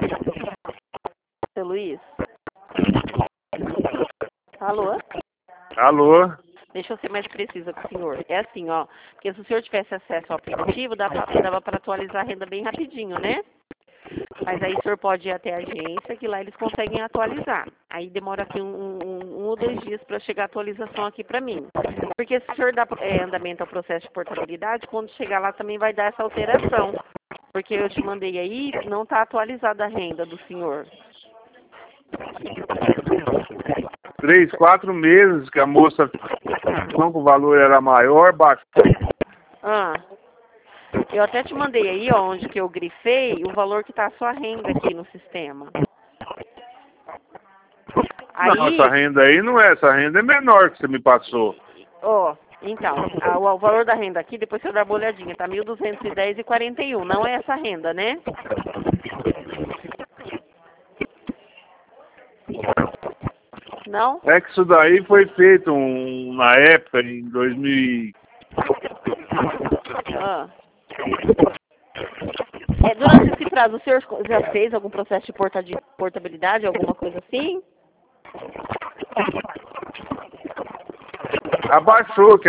Seu Luiz? Alô? Alô? Deixa eu ser mais precisa com o senhor. É assim, ó, porque se o senhor tivesse acesso ao aplicativo, dava para atualizar a renda bem rapidinho, né? Mas aí o senhor pode ir até a agência, que lá eles conseguem atualizar. Aí demora aqui um ou 2 dias para chegar a atualização aqui para mim. Porque se o senhor dá andamento ao processo de portabilidade, quando chegar lá também vai dar essa alteração. Porque eu te mandei aí, não está atualizada a renda do senhor. 3, 4 meses que a moça falou que o valor era maior, baixou. Ah, eu até te mandei aí, ó, onde que eu grifei o valor que está a sua renda aqui no sistema. Não, Aí, essa renda aí não é, essa renda é menor que você me passou. ó, então, o valor da renda aqui, depois você dá uma olhadinha, tá 1.210,41. Não é essa renda, né? Não? É que isso daí foi feito na época, em 2000. Ah. Durante esse prazo, o senhor já fez algum processo de portabilidade, alguma coisa assim? Abaixou, que